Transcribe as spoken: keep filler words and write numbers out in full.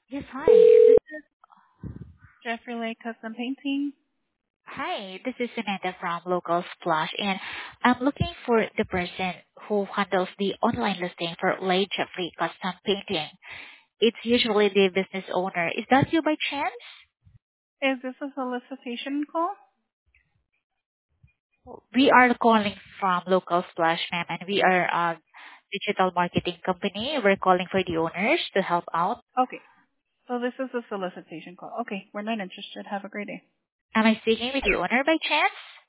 Yes, hi. This is Jeffrey Lake Custom Painting. hi. This is Samantha from Local Splash, and I'm looking for the person who handles the online listing for Late Jeffrey Custom Painting. It's usually the business owner. Is that you by chance? Is this a solicitation call? We are calling from Local Splash, ma'am, and we are a digital marketing company. We're calling for the owners to help out. Okay. So this is a solicitation call. Okay. We're not interested. Have a great day. Am I speaking with the owner by chance?